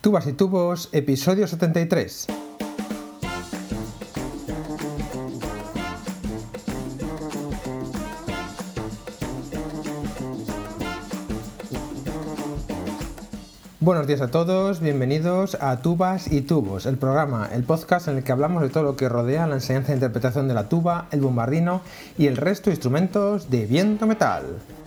Tubas y Tubos, episodio 73. Buenos días a todos, bienvenidos a Tubas y Tubos, el programa, el podcast en el que hablamos de todo lo que rodea la enseñanza e interpretación de la tuba, el bombardino y el resto de instrumentos de viento metal.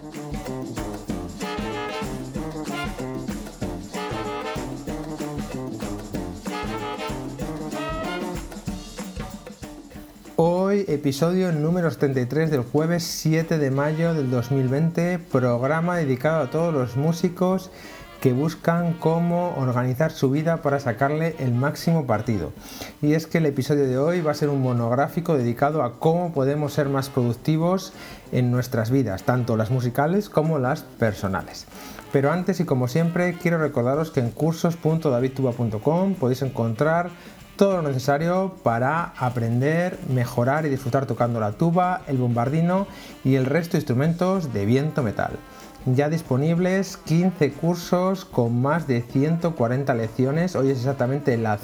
Hoy, episodio número 73 del jueves 7 de mayo del 2020, programa dedicado a todos los músicos que buscan cómo organizar su vida para sacarle el máximo partido. Y es que el episodio de hoy va a ser un monográfico dedicado a cómo podemos ser más productivos en nuestras vidas, tanto las musicales como las personales. Pero antes y como siempre, quiero recordaros que en cursos.davidtuba.com podéis encontrar todo lo necesario para aprender, mejorar y disfrutar tocando la tuba, el bombardino y el resto de instrumentos de viento metal. Ya disponibles 15 cursos con más de 140 lecciones, hoy es exactamente la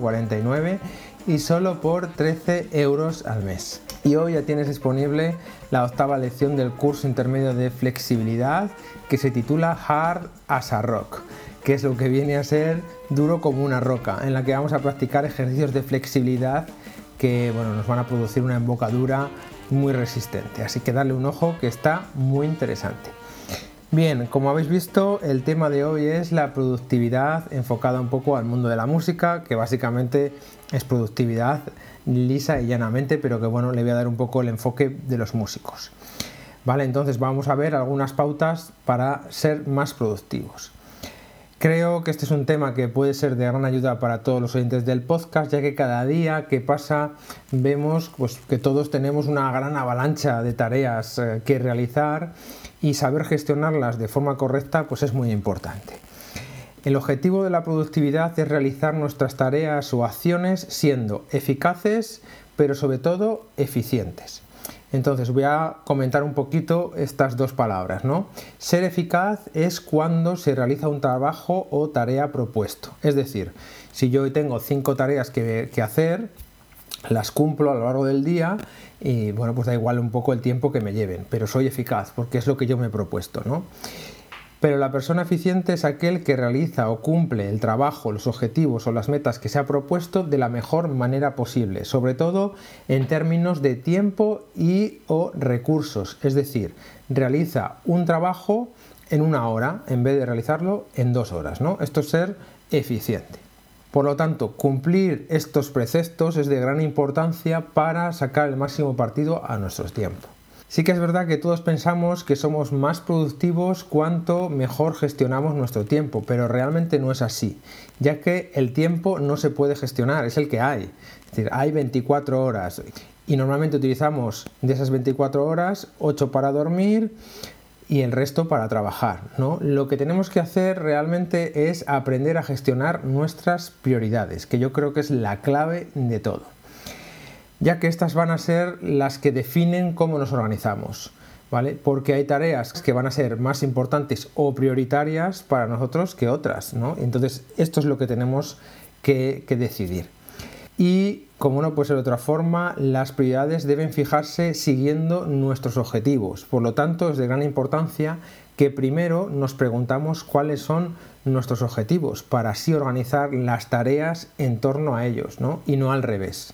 149 y solo por 13 euros al mes. Y hoy ya tienes disponible la 8ª lección del curso intermedio de flexibilidad que se titula Hard as a Rock, que es lo que viene a ser duro como una roca, en la que vamos a practicar ejercicios de flexibilidad que nos van a producir una embocadura muy resistente. Así que darle un ojo, que está muy interesante. Bien, como habéis visto, el tema de hoy es la productividad enfocada un poco al mundo de la música, que básicamente es productividad lisa y llanamente, pero que le voy a dar un poco el enfoque de los músicos. Vale, entonces vamos a ver algunas pautas para ser más productivos. Creo que este es un tema que puede ser de gran ayuda para todos los oyentes del podcast, ya que cada día que pasa vemos que todos tenemos una gran avalancha de tareas que realizar y saber gestionarlas de forma correcta es muy importante. El objetivo de la productividad es realizar nuestras tareas o acciones siendo eficaces, pero sobre todo eficientes. Entonces voy a comentar un poquito estas dos palabras, ¿no? Ser eficaz es cuando se realiza un trabajo o tarea propuesto. Es decir, si yo hoy tengo 5 tareas que hacer, las cumplo a lo largo del día y da igual un poco el tiempo que me lleven, pero soy eficaz porque es lo que yo me he propuesto, ¿no? Pero la persona eficiente es aquel que realiza o cumple el trabajo, los objetivos o las metas que se ha propuesto de la mejor manera posible, sobre todo en términos de tiempo y o recursos, es decir, realiza un trabajo en 1 hora en vez de realizarlo en 2 horas, ¿no? Esto es ser eficiente. Por lo tanto, cumplir estos preceptos es de gran importancia para sacar el máximo partido a nuestros tiempos. Sí que es verdad que todos pensamos que somos más productivos cuanto mejor gestionamos nuestro tiempo, pero realmente no es así, ya que el tiempo no se puede gestionar, es el que hay. Es decir, hay 24 horas y normalmente utilizamos de esas 24 horas 8 para dormir y el resto para trabajar, ¿no? Lo que tenemos que hacer realmente es aprender a gestionar nuestras prioridades, que yo creo que es la clave de todo, ya que estas van a ser las que definen cómo nos organizamos, ¿vale? Porque hay tareas que van a ser más importantes o prioritarias para nosotros que otras, ¿no? Entonces, esto es lo que tenemos que decidir. Y, como no puede ser de otra forma, las prioridades deben fijarse siguiendo nuestros objetivos. Por lo tanto, es de gran importancia que primero nos preguntamos cuáles son nuestros objetivos para así organizar las tareas en torno a ellos, ¿no? Y no al revés.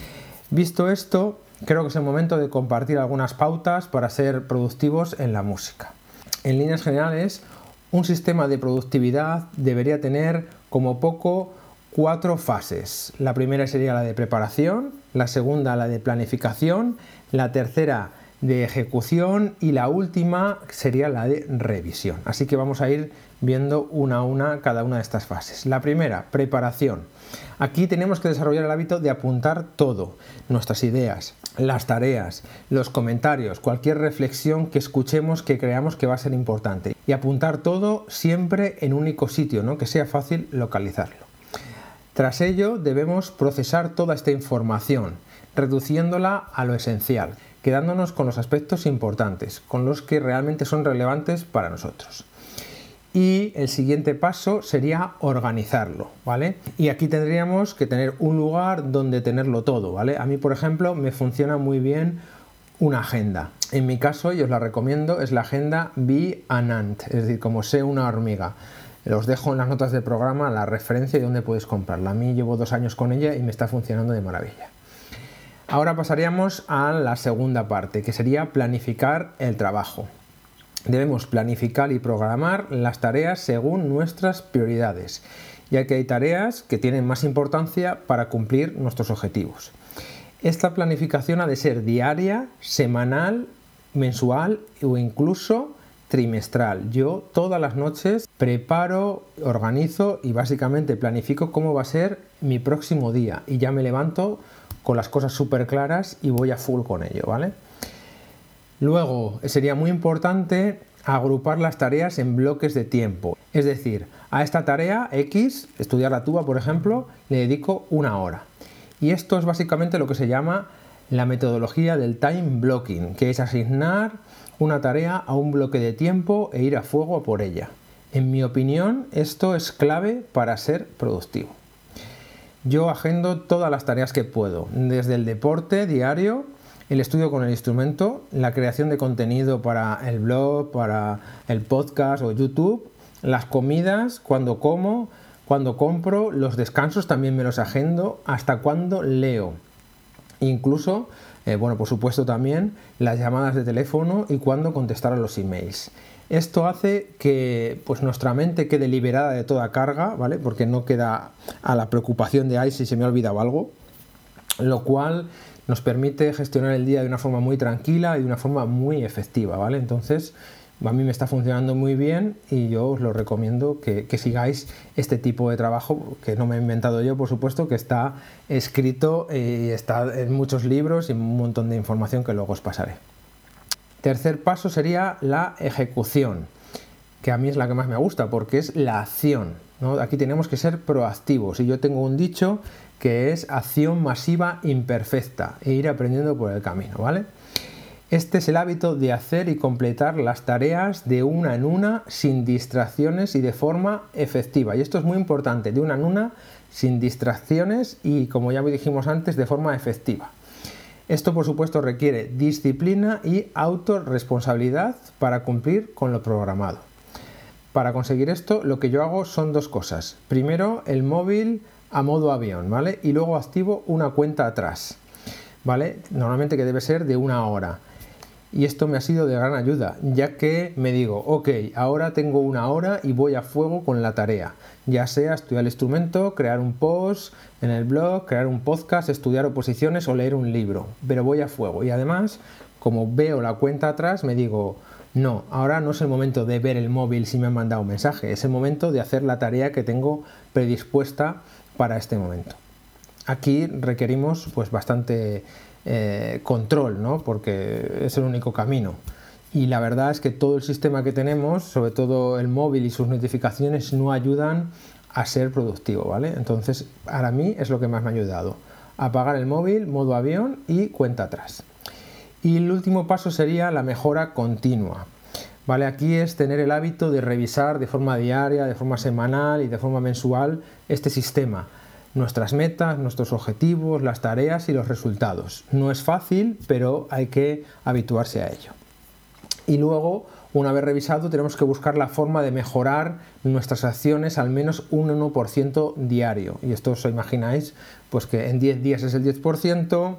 Visto esto, creo que es el momento de compartir algunas pautas para ser productivos en la música. En líneas generales, un sistema de productividad debería tener como poco 4 fases. La primera sería la de preparación, la segunda la de planificación, la tercera de ejecución y la última sería la de revisión. Así que vamos a ir viendo una a una cada una de estas fases. La primera, preparación. Aquí tenemos que desarrollar el hábito de apuntar todo, nuestras ideas, las tareas, los comentarios, cualquier reflexión que escuchemos que creamos que va a ser importante. Y apuntar todo siempre en un único sitio, ¿no? Que sea fácil localizarlo. Tras ello debemos procesar toda esta información, reduciéndola a lo esencial, quedándonos con los aspectos importantes, con los que realmente son relevantes para nosotros. Y el siguiente paso sería organizarlo, ¿vale? Y aquí tendríamos que tener un lugar donde tenerlo todo, ¿vale? A mí, por ejemplo, me funciona muy bien una agenda. En mi caso, y os la recomiendo, es la agenda Be an Ant, es decir, como sé una hormiga. Os dejo en las notas del programa la referencia y dónde podéis comprarla. A mí llevo 2 años con ella y me está funcionando de maravilla. Ahora pasaríamos a la segunda parte, que sería planificar el trabajo. Debemos planificar y programar las tareas según nuestras prioridades, ya que hay tareas que tienen más importancia para cumplir nuestros objetivos. Esta planificación ha de ser diaria, semanal, mensual o incluso trimestral. Yo todas las noches preparo, organizo y básicamente planifico cómo va a ser mi próximo día y ya me levanto con las cosas súper claras y voy a full con ello, ¿vale? Luego, sería muy importante agrupar las tareas en bloques de tiempo. Es decir, a esta tarea X, estudiar la tuba, por ejemplo, le dedico 1 hora. Y esto es básicamente lo que se llama la metodología del time blocking, que es asignar una tarea a un bloque de tiempo e ir a fuego a por ella. En mi opinión, esto es clave para ser productivo. Yo agendo todas las tareas que puedo, desde el deporte diario, el estudio con el instrumento, la creación de contenido para el blog, para el podcast o YouTube, las comidas, cuando como, cuando compro, los descansos también me los agendo, hasta cuando leo. Incluso, por supuesto también las llamadas de teléfono y cuando contestar a los emails. Esto hace que nuestra mente quede liberada de toda carga, ¿vale? Porque no queda a la preocupación de ay, si se me ha olvidado algo, lo cual nos permite gestionar el día de una forma muy tranquila y de una forma muy efectiva, ¿vale? Entonces, a mí me está funcionando muy bien y yo os lo recomiendo que sigáis este tipo de trabajo, que no me he inventado yo, por supuesto, que está escrito y está en muchos libros y un montón de información que luego os pasaré. Tercer paso sería la ejecución, que a mí es la que más me gusta porque es la acción, ¿no? Aquí tenemos que ser proactivos y yo tengo un dicho que es acción masiva imperfecta e ir aprendiendo por el camino, ¿vale? Este es el hábito de hacer y completar las tareas de una en una sin distracciones y de forma efectiva. Y esto es muy importante, de una en una sin distracciones y, como ya dijimos antes, de forma efectiva. Esto, por supuesto, requiere disciplina y autorresponsabilidad para cumplir con lo programado. Para conseguir esto, lo que yo hago son 2 cosas. Primero, el móvil a modo avión, ¿vale? Y luego activo una cuenta atrás, ¿vale? Normalmente que debe ser de 1 hora. Y esto me ha sido de gran ayuda, ya que me digo, ok, ahora tengo 1 hora y voy a fuego con la tarea. Ya sea estudiar el instrumento, crear un post en el blog, crear un podcast, estudiar oposiciones o leer un libro. Pero voy a fuego. Y además, como veo la cuenta atrás, me digo, no, ahora no es el momento de ver el móvil si me han mandado un mensaje. Es el momento de hacer la tarea que tengo predispuesta para este momento. Aquí requerimos bastante control, ¿no? Porque es el único camino. Y la verdad es que todo el sistema que tenemos, sobre todo el móvil y sus notificaciones, no ayudan a ser productivo, ¿vale? Entonces, para mí es lo que más me ha ayudado. Apagar el móvil, modo avión y cuenta atrás. Y el último paso sería la mejora continua. ¿Vale? Aquí es tener el hábito de revisar de forma diaria, de forma semanal y de forma mensual este sistema. Nuestras metas, nuestros objetivos, las tareas y los resultados. No es fácil, pero hay que habituarse a ello. Y luego, una vez revisado, tenemos que buscar la forma de mejorar nuestras acciones al menos un 1% diario. Y esto os imagináis, que en 10 días es el 10%,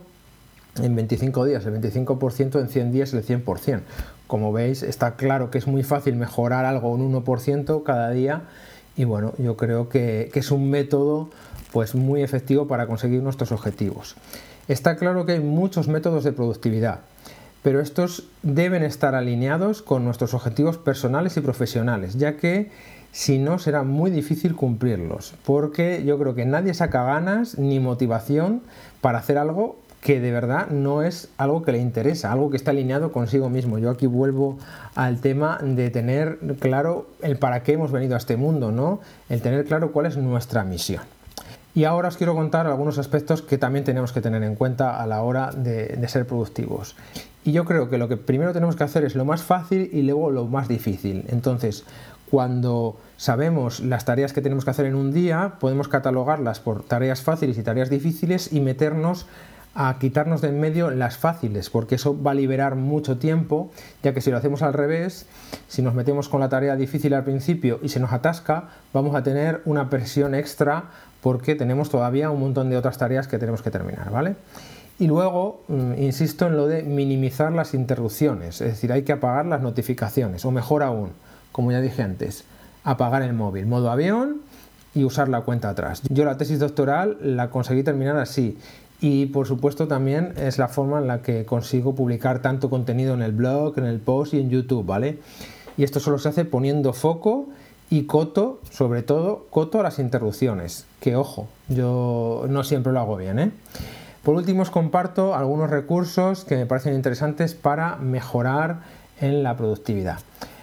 en 25 días el 25%, en 100 días el 100%. Como veis, está claro que es muy fácil mejorar algo un 1% cada día y yo creo que es un método muy efectivo para conseguir nuestros objetivos. Está claro que hay muchos métodos de productividad, pero estos deben estar alineados con nuestros objetivos personales y profesionales, ya que si no será muy difícil cumplirlos, porque yo creo que nadie saca ganas ni motivación para hacer algo que de verdad no es algo que le interesa, algo que está alineado consigo mismo. Yo aquí vuelvo al tema de tener claro el para qué hemos venido a este mundo, ¿no? El tener claro cuál es nuestra misión. Y ahora os quiero contar algunos aspectos que también tenemos que tener en cuenta a la hora de ser productivos. Y yo creo que lo que primero tenemos que hacer es lo más fácil y luego lo más difícil. Entonces, cuando sabemos las tareas que tenemos que hacer en un día, podemos catalogarlas por tareas fáciles y tareas difíciles y meternos a quitarnos de en medio las fáciles, porque eso va a liberar mucho tiempo, ya que si lo hacemos al revés, si nos metemos con la tarea difícil al principio y se nos atasca, vamos a tener una presión extra porque tenemos todavía un montón de otras tareas que tenemos que terminar, ¿vale? Y luego, insisto en lo de minimizar las interrupciones, es decir, hay que apagar las notificaciones, o mejor aún, como ya dije antes, apagar el móvil, modo avión y usar la cuenta atrás. Yo la tesis doctoral la conseguí terminar así. Y por supuesto también es la forma en la que consigo publicar tanto contenido en el blog, en el post y en YouTube, ¿vale? Y esto solo se hace poniendo foco y coto, sobre todo, coto a las interrupciones. Que ojo, yo no siempre lo hago bien, ¿eh? Por último os comparto algunos recursos que me parecen interesantes para mejorar en la productividad.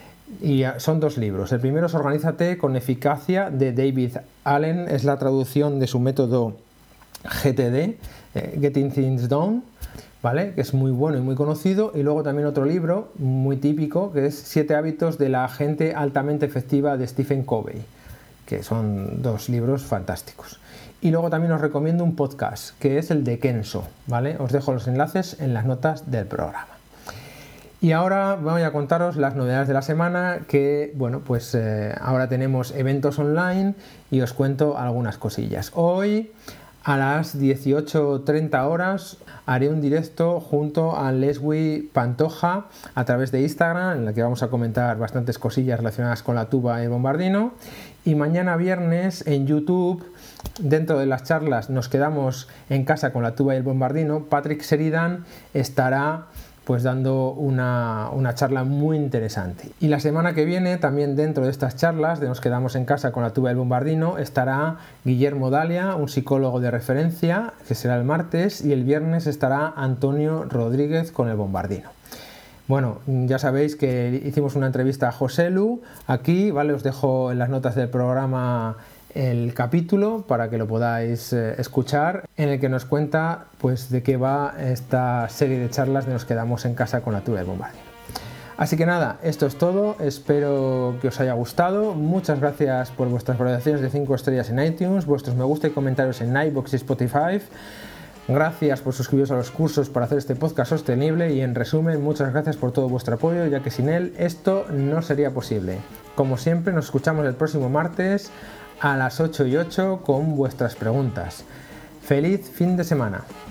Y son 2 libros. El primero es Organízate con eficacia de David Allen, es la traducción de su método GTD, Getting Things Done, ¿vale? Que es muy bueno y muy conocido. Y luego también otro libro muy típico que es 7 hábitos de la gente altamente efectiva de Stephen Covey, que son 2 libros fantásticos. Y luego también os recomiendo un podcast que es el de Kenso, ¿vale? Os dejo los enlaces en las notas del programa. Y ahora voy a contaros las novedades de la semana, que bueno, pues ahora tenemos eventos online y os cuento algunas cosillas. Hoy a las 18:30 horas haré un directo junto a Leslie Pantoja a través de Instagram, en el que vamos a comentar bastantes cosillas relacionadas con la tuba y el bombardino. Y mañana viernes en YouTube, dentro de las charlas Nos quedamos en casa con la tuba y el bombardino, Patrick Sheridan estará pues dando una charla muy interesante. Y la semana que viene, también dentro de estas charlas de Nos quedamos en casa con la tuba y el bombardino, estará Guillermo Dalia, un psicólogo de referencia, que será el martes, y el viernes estará Antonio Rodríguez con el bombardino. Bueno, ya sabéis que hicimos una entrevista a José Lu aquí, ¿vale? Os dejo en las notas del programa el capítulo para que lo podáis escuchar, en el que nos cuenta pues de qué va esta serie de charlas de Nos quedamos en casa con la tuba y el bombardino. Así que nada, esto es todo, espero que os haya gustado. Muchas gracias por vuestras valoraciones de 5 estrellas en iTunes, vuestros me gusta y comentarios en iVoox y Spotify. Gracias por suscribiros a los cursos para hacer este podcast sostenible y, en resumen, muchas gracias por todo vuestro apoyo, ya que sin él esto no sería posible. Como siempre, nos escuchamos el próximo martes a las 8:08 con vuestras preguntas. ¡Feliz fin de semana!